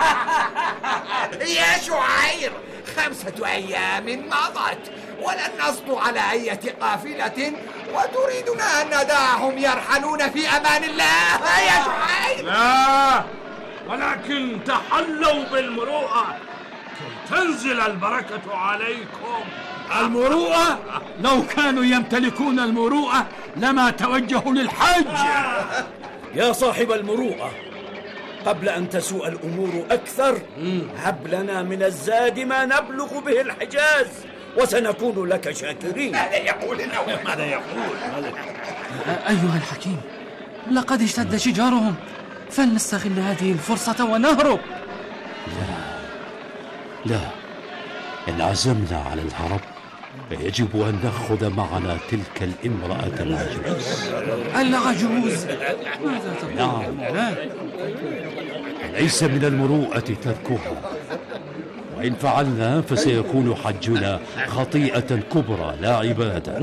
يا شعير، خمسة أيام مضت ولن نسطو على أي قافلة وتريدنا أن ندعهم يرحلون في أمان الله يا شعير؟ لا، ولكن تحلوا بالمروءة كي تنزل البركة عليكم. المروءة؟ لو كانوا يمتلكون المروءة لما توجهوا للحج. يا صاحب المروءة، قبل أن تسوء الأمور أكثر هب لنا من الزاد ما نبلغ به الحجاز وسنكون لك شاكرين. ماذا يقول الأول؟ ماذا يقول؟ أيها الحكيم، لقد اشتد شجارهم، فلنستغل هذه الفرصة ونهرب. لا لا، إن عزمنا على الهرب فيجب أن نأخذ معنا تلك الامرأة العجوز. العجوز؟ ماذا تقول؟ نعم، ليس من المروءة تركها، وإن فعلنا فسيكون حجنا خطيئة كبرى لا عبادة.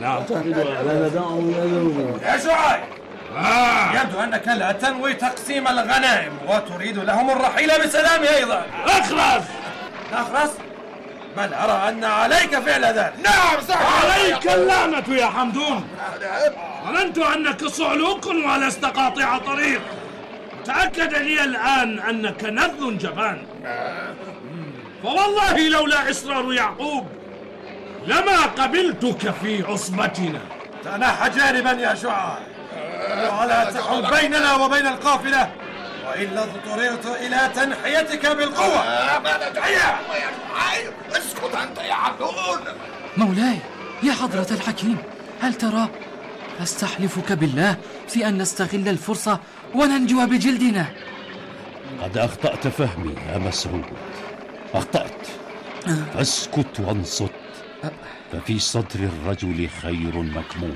يا شعير، يبدو أنك لا تنوي تقسيم الغنائم وتريد لهم الرحيل بسلام أيضا. اخرس اخرس؟ بل أرى أن عليك فعل ذلك. نعم صح، عليك اللعنة يا حمدون. ظننت أنك صعلوك ولست قاطع طريق، تأكد لي الآن أنك نذل جبان. فوالله لولا إصرار يعقوب لما قبلتك في عصبتنا. تنحى جانبا يا شعير، ولا تحل بيننا وبين القافلة، وإلا اضطررت إلى تنحيتك بالقوة. ماذا تقول يا شعير؟ اسكت أنت يا عبدون. مولاي يا حضرة الحكيم، هل ترى؟ أستحلفك بالله في أن نستغل الفرصة وننجو بجلدنا. قد أخطأت فهمي يا مسعود، أخطأت. فاسكت وانصت، ففي صدر الرجل خير مكمون.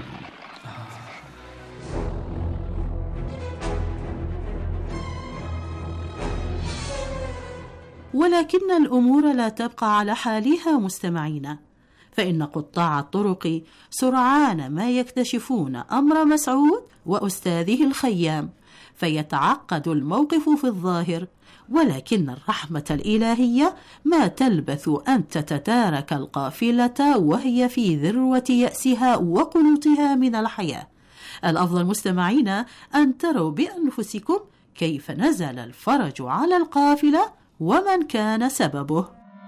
ولكن الأمور لا تبقى على حالها مستمعين، فإن قطاع الطرق سرعان ما يكتشفون أمر مسعود وأستاذه الخيام، فيتعقد الموقف في الظاهر، ولكن الرحمة الإلهية ما تلبث أن تتدارك القافلة وهي في ذروة يأسها وقنوطها من الحياة. الأفضل مستمعين أن تروا بأنفسكم كيف نزل الفرج على القافلة ومن كان سببه.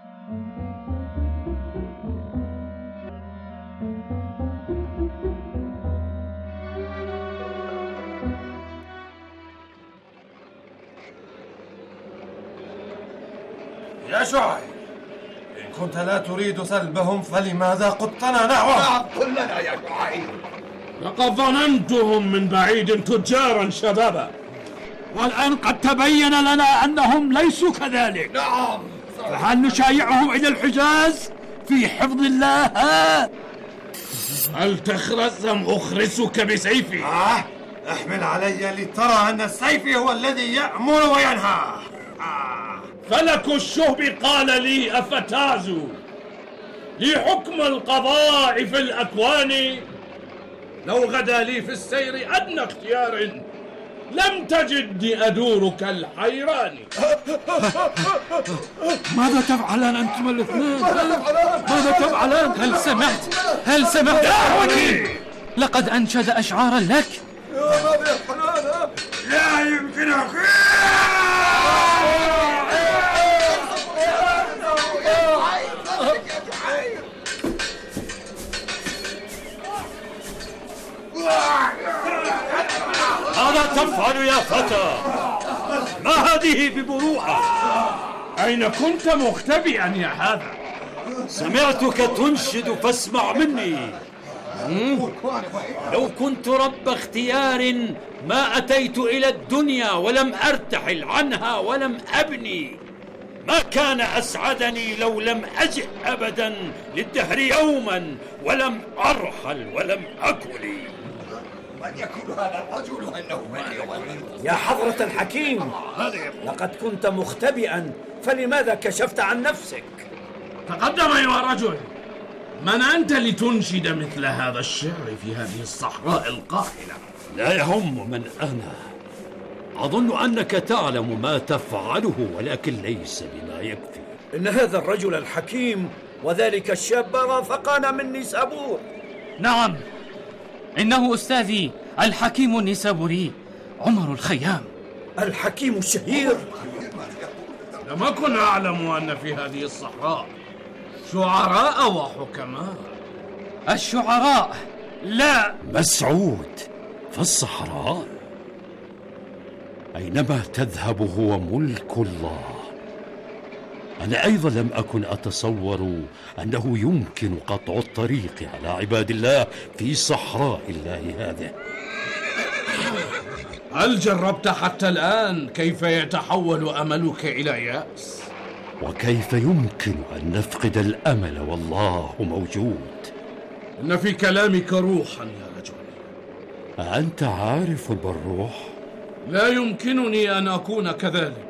يا شعيب، إن كنت لا تريد سلبهم فلماذا قدتنا نحوهم؟ قل لنا يا شعيب. لقد ظننتهم من بعيد تجارا شبابا، والآن قد تبين لنا أنهم ليسوا كذلك. نعم. فهل نشايعهم إلى الحجاز في حفظ الله؟ هل تخرس أم أخرسك بسيفي؟ آه، احمل علي لترى أن السيف هو الذي يأمر وينهى. آه. فلك الشهب قال لي أفتازوا لحكم القضاء في الأكوان، لو غدا لي في السير أدنى اختيار لم تجدني أدور كالحيران. ماذا تفعلان أنتم الاثنين؟ ماذا تفعلان؟ هل سمعت؟ هل سمعت؟ دعوني! لقد أنشد أشعارا لك. لا يمكن أخي. ماذا تفعل يا فتى؟ ما هذه بمروءة؟ أين كنت مختبئا يا هذا؟ سمعتك تنشد فاسمع مني. لو كنت رب اختيار ما أتيت إلى الدنيا ولم أرتحل عنها ولم أبني. ما كان أسعدني لو لم أجئ أبدا للدهر يوما ولم أرحل ولم أكل. من يكون هذا الرجل أنه يا حضرة الحكيم، لقد كنت مختبئا، فلماذا كشفت عن نفسك؟ تقدم أيها الرجل. من أنت لتنشد مثل هذا الشعر في هذه الصحراء القاحلة؟ لا يهم من أنا. أظن أنك تعلم ما تفعله، ولكن ليس بما يكفي. إن هذا الرجل الحكيم وذلك الشاب رافقنا من نيسابور. نعم، إنه أستاذي الحكيم النيسابوري عمر الخيام. الحكيم الشهير. لم أكن أعلم أن في هذه الصحراء شعراء وحكماء. الشعراء لا. مسعود، في الصحراء أينما تذهب هو ملك الله. أنا أيضا لم أكن أتصور أنه يمكن قطع الطريق على عباد الله في صحراء الله هذه. هل جربت حتى الآن كيف يتحول أملك إلى يأس؟ وكيف يمكن أن نفقد الأمل والله موجود؟ إن في كلامك روحا يا رجل. أنت عارف بالروح؟ لا يمكنني أن أكون كذلك.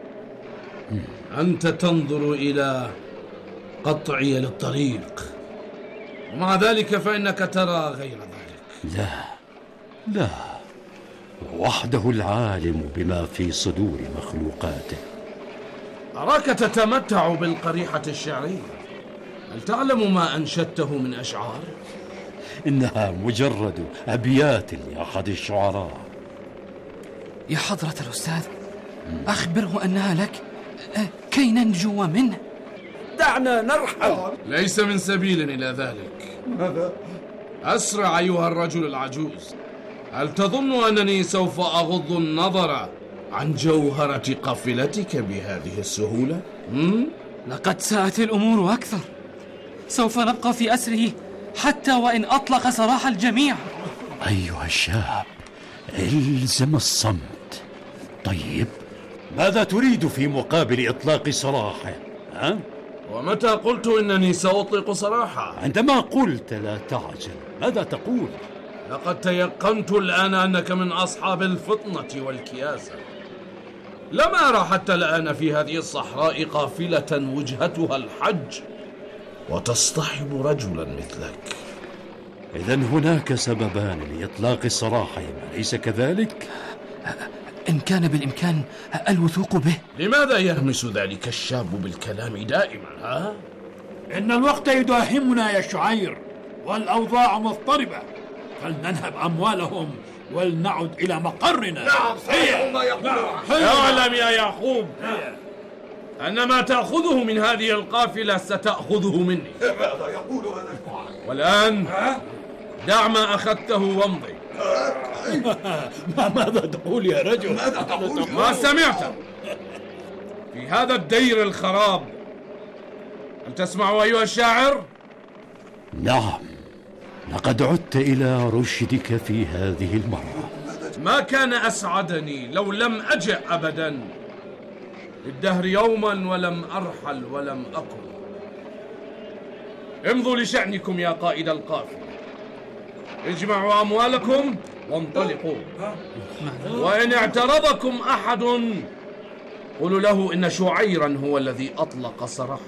أنت تنظر إلى قطعي للطريق، ومع ذلك فإنك ترى غير ذلك. لا لا، وحده العالم بما في صدور مخلوقاته. أراك تتمتع بالقريحة الشعرية. هل تعلم ما أنشدته من أشعار؟ إنها مجرد أبيات لأحد الشعراء. يا حضرة الأستاذ، أخبره أنها لك كي ننجو منه. دعنا نرحل. ليس من سبيل إلى ذلك. ماذا؟ أسرع أيها الرجل العجوز. هل تظن أنني سوف أغض النظر عن جوهرة قافلتك بهذه السهولة؟ هم؟ لقد ساءت الأمور أكثر. سوف نبقى في أسره حتى وإن أطلق سراح الجميع. أيها الشاب، الزم الصمت. طيب، ماذا تريد في مقابل إطلاق سراحه؟ ها؟ ومتى قلت إنني سأطلق سراحه؟ عندما قلت لا تعجل، ماذا تقول؟ لقد تيقنت الآن أنك من أصحاب الفطنة والكياسة. لم أرى حتى الآن في هذه الصحراء قافلة وجهتها الحج وتصطحب رجلا مثلك. إذن هناك سببان لإطلاق السراحين، أليس كذلك؟ إن كان بالإمكان الوثوق به. لماذا يهمس ذلك الشاب بالكلام دائما؟ ها؟ إن الوقت يداهمنا يا شعير والأوضاع مضطربة، فلننهب أموالهم ولنعد إلى مقرنا. نعم صحيح ما يقولون. اعلم يا يعقوب أن ما تأخذه من هذه القافلة ستأخذه مني. ماذا يقول هذا؟ والآن دع ما أخذته وامضي. ماذا تقول يا رجل؟ ماذا تقول؟ ما سمعت في هذا الدير الخراب؟ هل تسمع أيها الشاعر؟ نعم، لقد عدت إلى رشدك في هذه المرة. ما كان أسعدني لو لم أجئ أبدا للدهر يوما ولم أرحل ولم أكن. امضوا لشأنكم يا قائد القافلة، اجمعوا أموالكم وانطلقوا، وإن اعترضكم أحد قولوا له إن شعيرا هو الذي أطلق سراحه.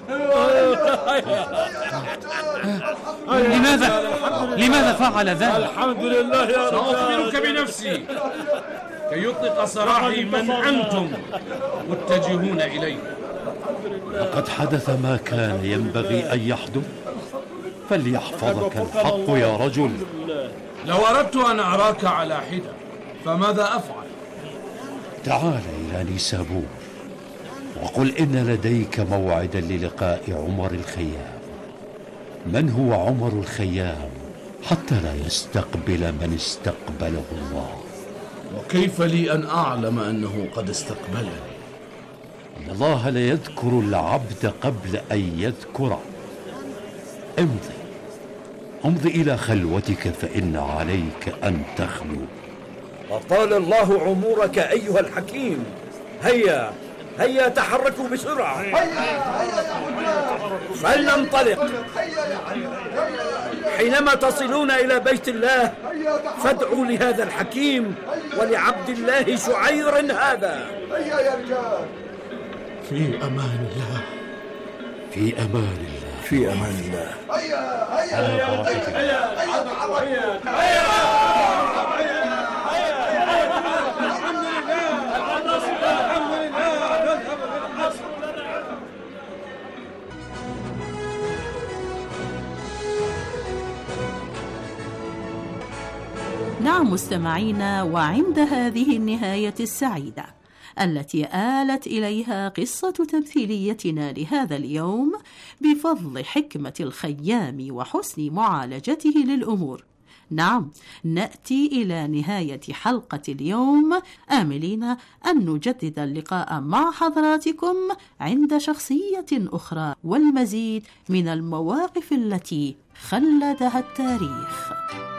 لماذا لماذا فعل ذلك؟ الحمد لله يا رب. سأخبرك بنفسي كي يطلق سراحي من أنتم متجهون إليه. لقد حدث ما كان ينبغي أن يحدث، فليحفظك الحق يا رجل. لو أردت أن أراك على حدة فماذا أفعل؟ تعال إلى نيسابور وقل إن لديك موعدا للقاء عمر الخيام. من هو عمر الخيام حتى لا يستقبل من استقبله الله؟ وكيف لي أن أعلم أنه قد استقبلني؟ إن الله لا يذكر العبد قبل أن يذكره. امضي امضي إلى خلوتك، فإن عليك أن تخلو. وطال الله عمرك أيها الحكيم. هيا هيا تحركوا بسرعة، فلننطلق. حينما تصلون إلى بيت الله فادعوا لهذا الحكيم ولعبد الله شعير هذا. في أمان الله، في أمان الله، في أمان الله. هيا هيا هيا هيا نعم مستمعينا، وعند هذه النهاية السعيدة التي آلت إليها قصة تمثيليتنا لهذا اليوم بفضل حكمة الخيام وحسن معالجته للأمور، نعم نأتي إلى نهاية حلقة اليوم آملين أن نجدد اللقاء مع حضراتكم عند شخصية أخرى والمزيد من المواقف التي خلدها التاريخ.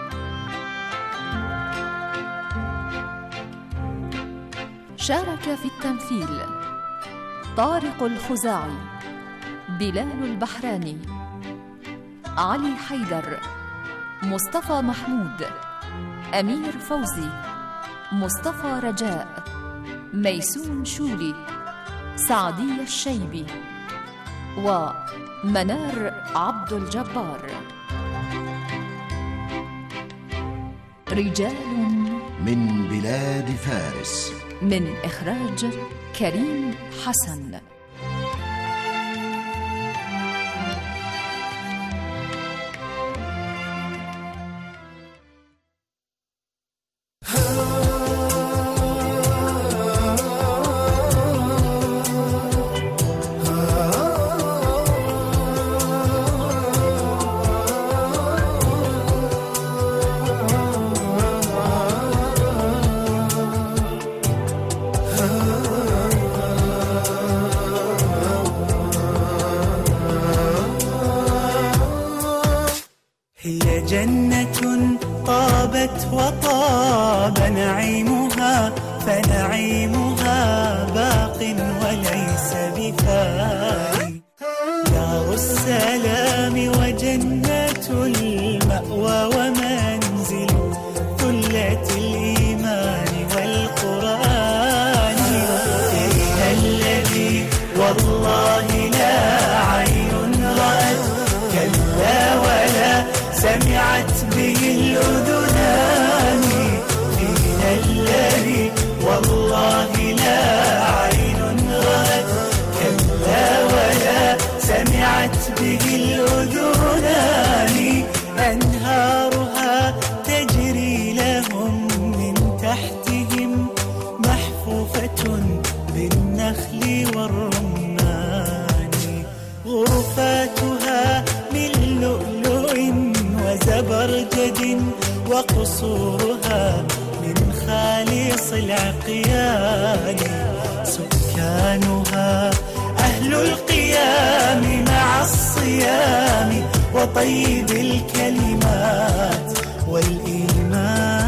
شارك في التمثيل طارق الخزاعي، بلال البحراني، علي حيدر، مصطفى محمود، أمير فوزي، مصطفى رجاء، ميسون شولي، سعدية الشيبي، ومنار عبد الجبار. رجال من بلاد فارس، من إخراج كريم حسن. جنة طابت وطاب نعيمها، فنعيمها باق وليس بفاني. والرمان، غرفاتها من لؤلؤ وزبرجد، وقصورها من خالص العقيان، سكانها أهل القيام مع الصيام وطيب الكلمات والإيمان.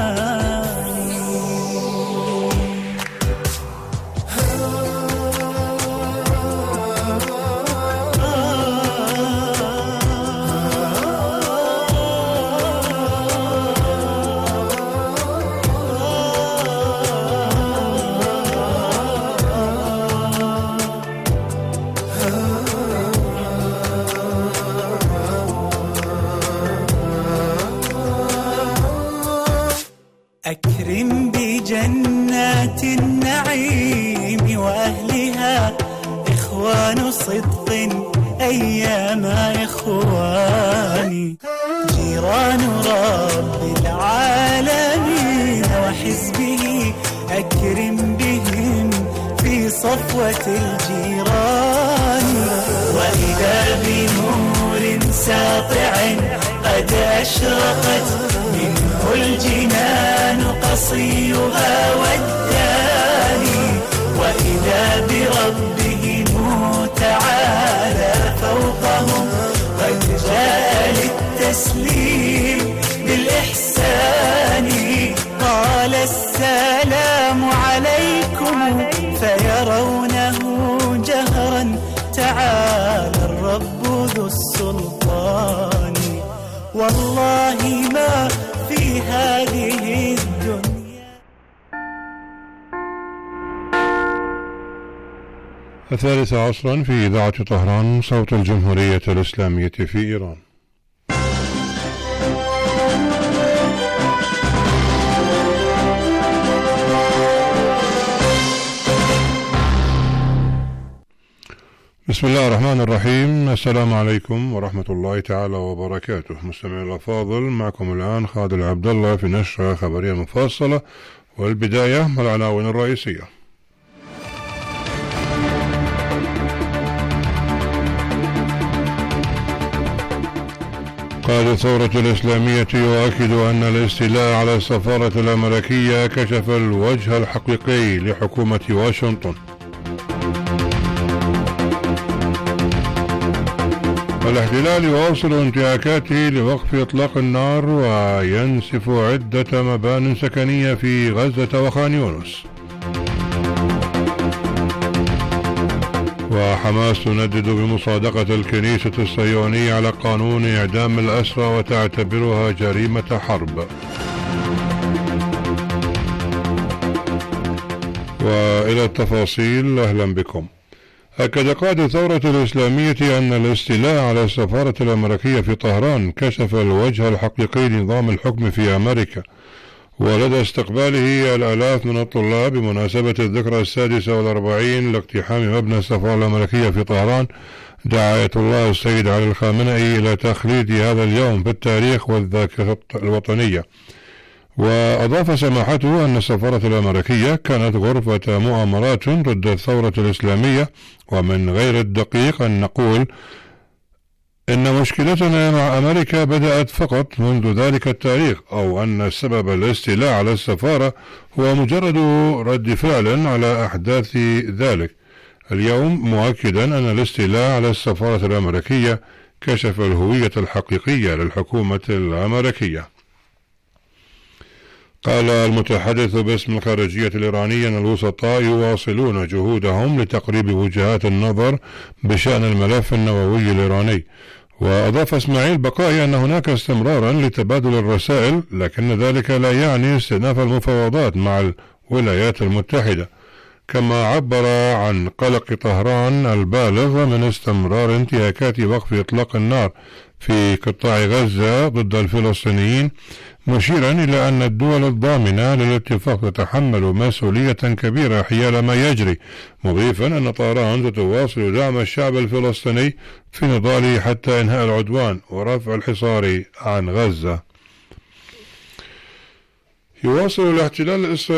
أكرم بجنات النعيم وأهلها، إخوان صدق أيام إخواني، جيران رب العالمين وحزبه، أكرم بهم في صفوة الجيران. وإذا بنور ساطع قد أشرقت منه الجنان قصيها والداني، وإذا بربهم تعالى فوقهم قد جاء للتسليم بالإحسان، قال السلام عليكم فيرونه جهرا، تعالى الرب ذو السلطان، والله ما في هذه الدنيا. الثالثة عصرا في إذاعة طهران، صوت الجمهورية الإسلامية في إيران. بسم الله الرحمن الرحيم. السلام عليكم ورحمة الله تعالى وبركاته. مستمعينا الأفاضل، معكم الآن خالد عبد الله في نشرة خبرية مفصلة، والبداية العناوين الرئيسية. قائد الثورة الإسلامية يؤكد أن الاستيلاء على السفارة الأمريكية كشف الوجه الحقيقي لحكومة واشنطن. الاحتلال يواصل انتهاكاته لوقف إطلاق النار وينسف عدة مبان سكنية في غزة وخان يونس. وحماس تندد بمصادقة الكنيسة الصهيونية على قانون إعدام الأسرى وتعتبرها جريمة حرب. وإلى التفاصيل، أهلا بكم. أكد قائد الثورة الإسلامية أن الاستيلاء على السفارة الأمريكية في طهران كشف الوجه الحقيقي لنظام الحكم في أمريكا، ولدى استقباله الآلاف من الطلاب بمناسبة الذكرى السادسة والأربعين لاقتحام مبنى السفارة الأمريكية في طهران، دعا آية الله السيد علي الخامنئي إلى تخليد هذا اليوم في التاريخ والذاكرة الوطنية. وأضاف سماحته أن السفارة الأمريكية كانت غرفة مؤامرات ضد الثورة الإسلامية، ومن غير الدقيق أن نقول إن مشكلتنا مع أمريكا بدأت فقط منذ ذلك التاريخ، أو أن سبب الاستيلاء على السفارة هو مجرد رد فعل على أحداث ذلك اليوم، مؤكدا أن الاستيلاء على السفارة الأمريكية كشف الهوية الحقيقية للحكومة الأمريكية. قال المتحدث باسم الخارجية الإيرانية أن الوسطاء يواصلون جهودهم لتقريب وجهات النظر بشأن الملف النووي الإيراني. وأضاف إسماعيل بقائي أن هناك استمرارا لتبادل الرسائل، لكن ذلك لا يعني استئناف المفاوضات مع الولايات المتحدة، كما عبر عن قلق طهران البالغ من استمرار انتهاكات وقف إطلاق النار في قطاع غزة ضد الفلسطينيين، مشيرا إلى أن الدول الضامنة للاتفاق تتحمل مسؤولية كبيرة حيال ما يجري، مضيفا أن طهران ستواصل دعم الشعب الفلسطيني في نضاله حتى إنهاء العدوان ورفع الحصار عن غزة. يواصل الاحتلال الإسرائيلي